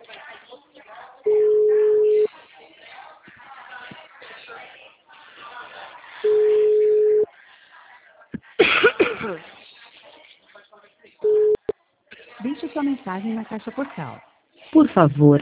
Deixe sua mensagem na caixa postal. Por favor,